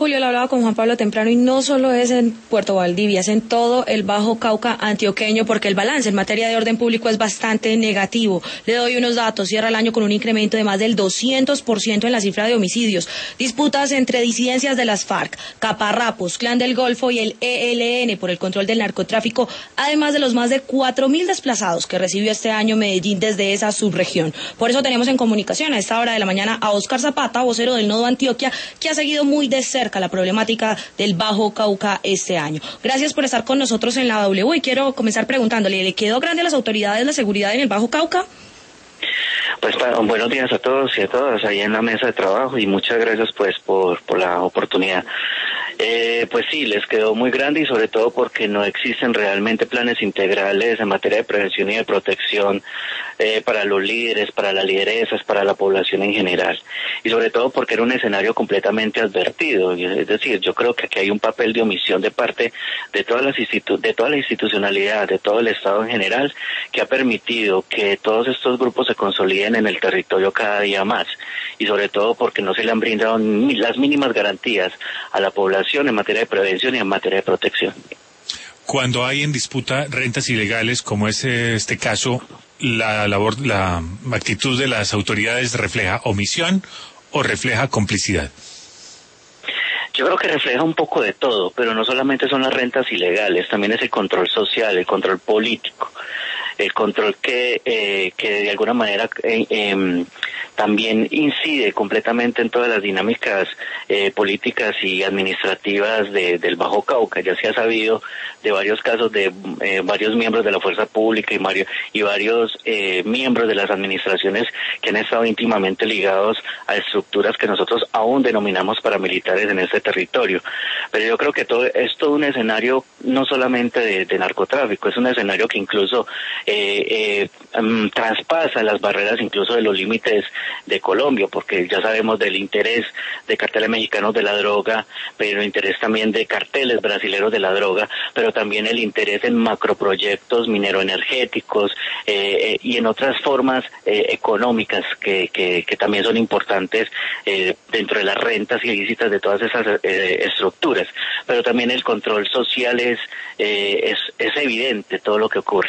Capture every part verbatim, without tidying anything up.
Julio, le hablaba con Juan Pablo temprano y no solo es en Puerto Valdivia, es en todo el Bajo Cauca antioqueño, porque el balance en materia de orden público es bastante negativo. Le doy unos datos: cierra el año con un incremento de más del doscientos por ciento en la cifra de homicidios, disputas entre disidencias de las FARC, Caparrapos, Clan del Golfo y el E L N por el control del narcotráfico, además de los más de cuatro mil desplazados que recibió este año Medellín desde esa subregión. Por eso tenemos en comunicación a esta hora de la mañana a Óscar Zapata, vocero del Nodo Antioquia, que ha seguido muy de cerca la problemática del Bajo Cauca este año. Gracias por estar con nosotros en la W y quiero comenzar preguntándole, ¿le quedó grande a las autoridades la seguridad en el Bajo Cauca? Pues buenos días a todos y a todas ahí en la mesa de trabajo y muchas gracias pues por, por la oportunidad. Eh, pues sí, les quedó muy grande y sobre todo porque no existen realmente planes integrales en materia de prevención y de protección eh, para los líderes, para las lideresas, para la población en general. Y sobre todo porque era un escenario completamente advertido. Es decir, yo creo que aquí hay un papel de omisión de parte de todas las institu- de toda la institucionalidad, de todo el Estado en general, que ha permitido que todos estos grupos se consoliden en el territorio cada día más. Y sobre todo porque no se le han brindado ni las mínimas garantías a la población en materia de prevención y en materia de protección. Cuando hay en disputa rentas ilegales, como es este caso, la labor, la actitud de las autoridades refleja omisión o refleja complicidad. Yo creo que refleja un poco de todo, pero no solamente son las rentas ilegales, también es el control social, el control político, el control que eh, que de alguna manera eh, eh, también incide completamente en todas las dinámicas eh, políticas y administrativas de, del Bajo Cauca. Ya se ha sabido de varios casos de eh, varios miembros de la fuerza pública y, Mario, y varios eh, miembros de las administraciones que han estado íntimamente ligados a estructuras que nosotros aún denominamos paramilitares en este territorio. Pero yo creo que todo es todo un escenario no solamente de, de narcotráfico, es un escenario que incluso eh, eh, um, traspasa las barreras incluso de los límites de Colombia, porque ya sabemos del interés de carteles mexicanos de la droga, pero el interés también de carteles brasileños de la droga, pero también el interés en macroproyectos mineroenergéticos eh, eh, y en otras formas eh, económicas que, que, que también son importantes eh, dentro de las rentas ilícitas de todas esas eh, estructuras. Pero también el control social es, eh, es, es evidente todo lo que ocurre.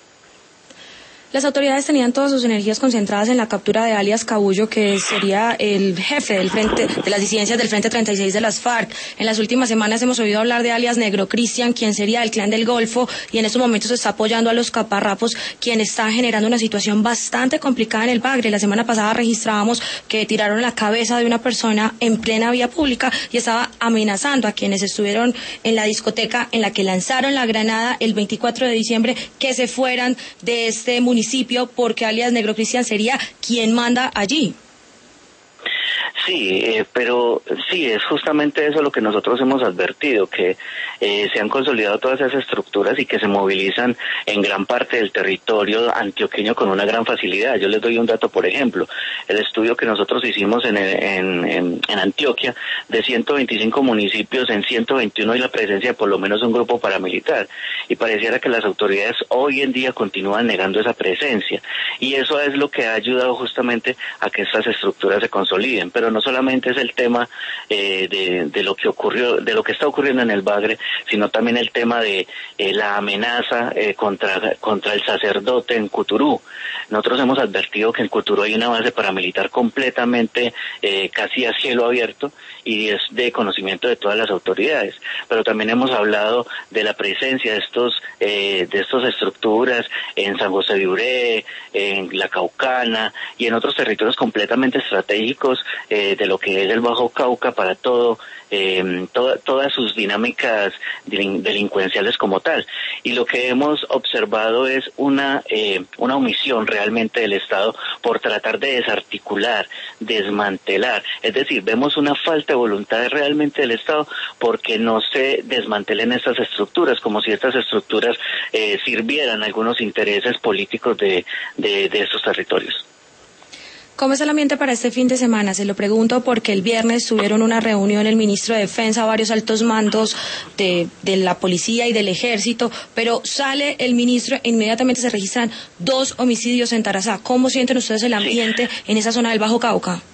Las autoridades tenían todas sus energías concentradas en la captura de alias Cabullo, que sería el jefe del frente de las disidencias del Frente treinta y seis de las FARC. En las últimas semanas hemos oído hablar de alias Negro Cristian, quien sería el Clan del Golfo, y en estos momentos se está apoyando a los Caparrapos, quien está generando una situación bastante complicada en el Bagre. La semana pasada registrábamos que tiraron la cabeza de una persona en plena vía pública y estaba amenazando a quienes estuvieron en la discoteca en la que lanzaron la granada el veinticuatro de diciembre que se fueran de este municipio porque alias Negro Cristian sería quien manda allí. Sí, eh, pero sí, es justamente eso lo que nosotros hemos advertido, que eh, se han consolidado todas esas estructuras y que se movilizan en gran parte del territorio antioqueño con una gran facilidad. Yo les doy un dato, por ejemplo, el estudio que nosotros hicimos en, en, en, en Antioquia, de ciento veinticinco municipios, en ciento veintiuno hay la presencia de por lo menos un grupo paramilitar, y pareciera que las autoridades hoy en día continúan negando esa presencia, y eso es lo que ha ayudado justamente a que estas estructuras se consoliden. Pero no solamente es el tema eh, de, de lo que ocurrió, de lo que está ocurriendo en el Bagre, sino también el tema de eh, la amenaza eh, contra contra el sacerdote en Cuturú. Nosotros hemos advertido que en Cuturú hay una base paramilitar completamente eh, casi a cielo abierto y es de conocimiento de todas las autoridades. Pero también hemos hablado de la presencia de estos eh, de estas estructuras en San José de Uré, en La Caucana y en otros territorios completamente estratégicos eh, de lo que es el Bajo Cauca para todo, eh, to- todas sus dinámicas delin- delincuenciales como tal. Y lo que hemos observado es una eh, una omisión realmente del Estado por tratar de desarticular, desmantelar. Es decir, vemos una falta de voluntad realmente del Estado porque no se desmantelen estas estructuras, como si estas estructuras eh, sirvieran a algunos intereses políticos de, de, de estos territorios. ¿Cómo es el ambiente para este fin de semana? Se lo pregunto porque el viernes tuvieron una reunión el ministro de Defensa, varios altos mandos de, de la policía y del ejército, pero sale el ministro e inmediatamente se registran dos homicidios en Tarazá. ¿Cómo sienten ustedes el ambiente sí. en esa zona del Bajo Cauca?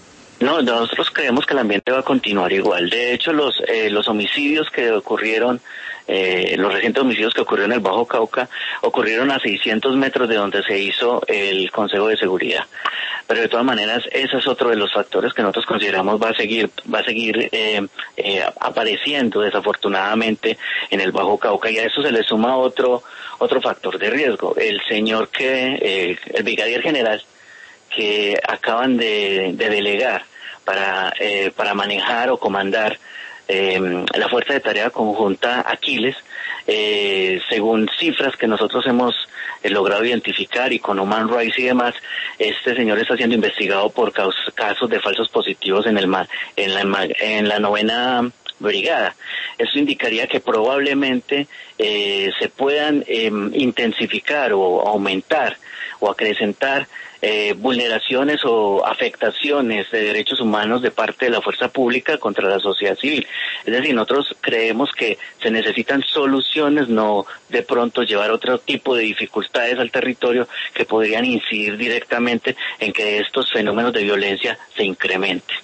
No, nosotros creemos que el ambiente va a continuar igual. De hecho, los eh, los homicidios que ocurrieron, eh, los recientes homicidios que ocurrieron en el Bajo Cauca, ocurrieron a seiscientos metros de donde se hizo el Consejo de Seguridad. Pero de todas maneras, ese es otro de los factores que nosotros consideramos va a seguir va a seguir eh, eh, apareciendo desafortunadamente en el Bajo Cauca, y a eso se le suma otro otro factor de riesgo. El señor que, eh, el brigadier general que acaban de, de delegar para eh, para manejar o comandar eh, la Fuerza de Tarea Conjunta Aquiles, eh, según cifras que nosotros hemos eh, logrado identificar y con Human Rights y demás, este señor está siendo investigado por casos, casos de falsos positivos en el en la en la novena brigada. Eso indicaría que probablemente eh, se puedan eh, intensificar o aumentar o acrecentar eh, vulneraciones o afectaciones de derechos humanos de parte de la fuerza pública contra la sociedad civil. Es decir, nosotros creemos que se necesitan soluciones, no de pronto llevar otro tipo de dificultades al territorio que podrían incidir directamente en que estos fenómenos de violencia se incrementen.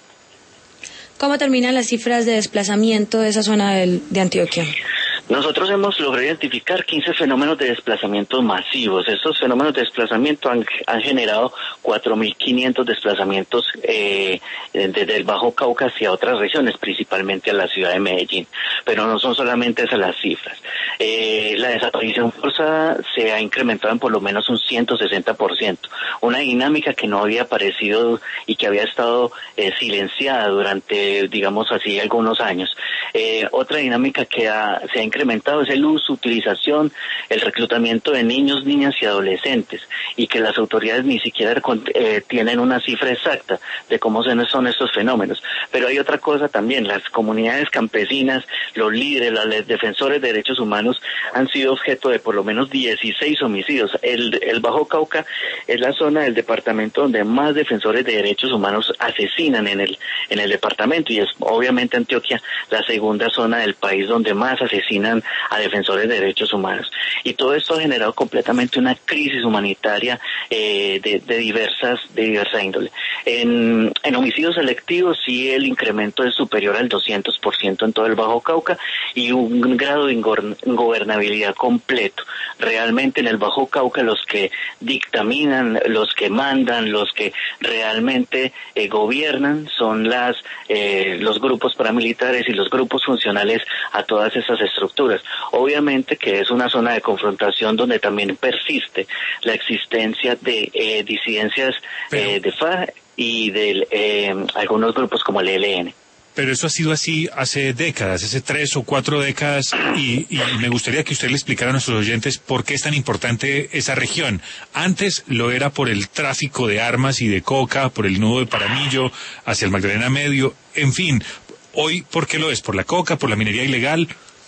¿Cómo terminan las cifras de desplazamiento de esa zona del, de Antioquia? Nosotros hemos logrado identificar quince fenómenos de desplazamiento masivos. Estos fenómenos de desplazamiento han, han generado cuatro mil quinientos desplazamientos eh, desde el Bajo Cauca hacia otras regiones, principalmente a la ciudad de Medellín. Pero no son solamente esas las cifras. Eh, la desaparición forzada se ha incrementado en por lo menos un ciento sesenta por ciento. Una dinámica que no había aparecido y que había estado eh, silenciada durante, digamos así, algunos años. Eh, otra dinámica que ha, se ha incrementado es el uso, utilización, el reclutamiento de niños, niñas y adolescentes, y que las autoridades ni siquiera eh, tienen una cifra exacta de cómo son estos fenómenos. Pero hay otra cosa también, las comunidades campesinas, los líderes, los defensores de derechos humanos han sido objeto de por lo menos dieciséis homicidios. El, el Bajo Cauca es la zona del departamento donde más defensores de derechos humanos asesinan en el, en el departamento, y es obviamente Antioquia la segunda zona del país donde más asesinan a defensores de derechos humanos. Y todo esto ha generado completamente una crisis humanitaria eh, de, de diversas de diversa índole. En, en homicidios selectivos sí el incremento es superior al doscientos por ciento en todo el Bajo Cauca y un grado de ingobernabilidad completo. Realmente en el Bajo Cauca los que dictaminan, los que mandan, los que realmente eh, gobiernan son las eh, los grupos paramilitares y los grupos funcionales a todas esas estructuras. Obviamente que es una zona de confrontación donde también persiste la existencia de eh, disidencias eh, de F A R C y de eh, algunos grupos como el E L N. Pero eso ha sido así hace décadas, hace tres o cuatro décadas, y, y me gustaría que usted le explicara a nuestros oyentes por qué es tan importante esa región. Antes lo era por el tráfico de armas y de coca, por el nudo de Paramillo hacia el Magdalena Medio, en fin. Hoy, ¿por qué lo es? ¿Por la coca, por la minería ilegal?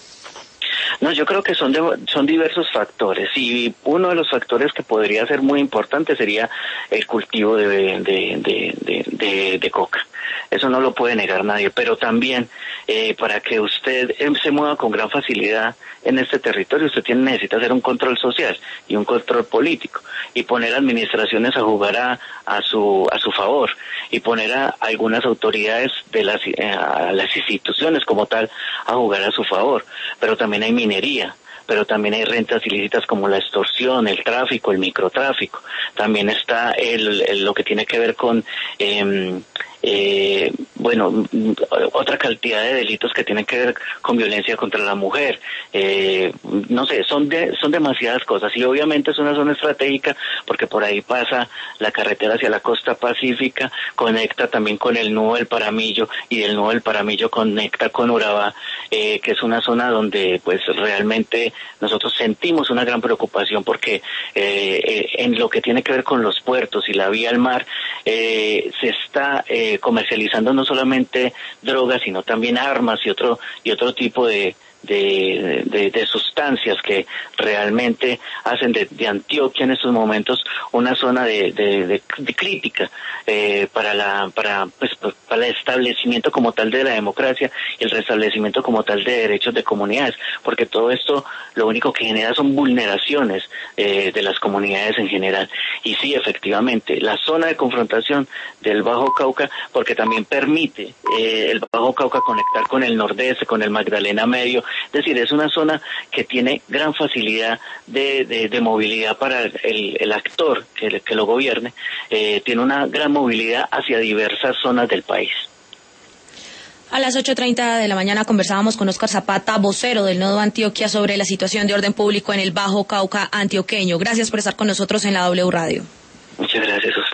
No, yo creo que son de, son diversos factores, y uno de los factores que podría ser muy importante sería el cultivo de, de, de, de, de, de coca. Eso no lo puede negar nadie, pero también eh, para que usted eh, se mueva con gran facilidad en este territorio, usted tiene, necesita hacer un control social y un control político, y poner administraciones a jugar a, a su a su favor, y poner a algunas autoridades de las, eh, a las instituciones como tal a jugar a su favor. Pero también hay minería, pero también hay rentas ilícitas como la extorsión, el tráfico, el microtráfico. También está el, el lo que tiene que ver con eh, eh, bueno, otra cantidad de delitos que tienen que ver con violencia contra la mujer. Eh, no sé, son de, son demasiadas cosas, y obviamente es una zona estratégica porque por ahí pasa la carretera hacia la costa pacífica, conecta también con el nudo del Paramillo, y del nudo del Paramillo conecta con Urabá, eh, que es una zona donde pues realmente nosotros sentimos una gran preocupación porque eh, eh, en lo que tiene que ver con los puertos y la vía al mar, eh, se está eh, comercializando no solamente drogas, sino también armas y otro y otro tipo de de, de, de sustancias que realmente hacen de, de Antioquia en estos momentos una zona de, de, de, de crítica eh, para la para pues para el establecimiento como tal de la democracia y el restablecimiento como tal de derechos de comunidades, porque todo esto lo único que genera son vulneraciones eh, de las comunidades en general. Y sí, efectivamente, la zona de confrontación del Bajo Cauca, porque también permite eh, el Bajo Cauca conectar con el Nordeste, con el Magdalena Medio, es decir, es una zona que tiene gran facilidad de, de, de movilidad para el, el actor que, que lo gobierne, eh, tiene una gran movilidad hacia diversas zonas del país. A las ocho treinta de la mañana conversábamos con Óscar Zapata, vocero del Nodo Antioquia, sobre la situación de orden público en el Bajo Cauca antioqueño. Gracias por estar con nosotros en la W Radio. Muchas gracias.